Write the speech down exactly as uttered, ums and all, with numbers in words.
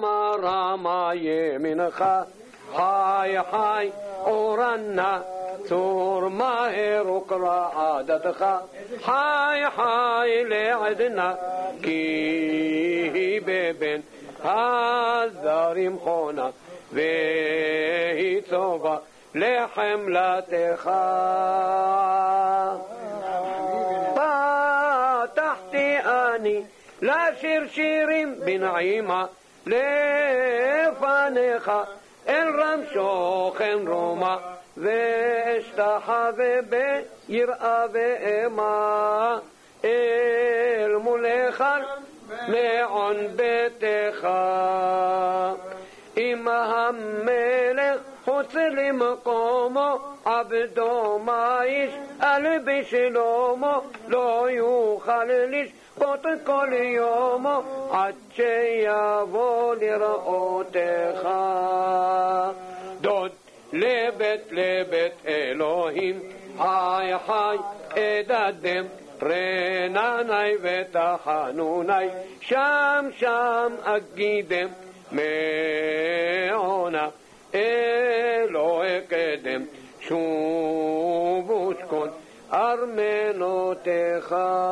רמה רמה ימינך, חי חי אורנה, צור מהר וקרא עדתך, חי חי לעדנה, כי בבן הזרים חונה, והיא צובה לחמלתך. פתחתי אני לשיר שירים בנעימה לפניך, אל רם שוכן רומא, ואשתחווה ביראה ואימה, אל מולך מעון ביתך. אם המלך חוצה למקומו, עבדו מה ישאל בשלומו, לא יוכל לשפוט כל יומו, עד שיבוא לראותך. דוד לבית לבית אלוהים, חי חי אדדם, רנני ותחנוני, שם שם אגידם, מעונה אלוהי קדם, שובו שכון ארמנותיך.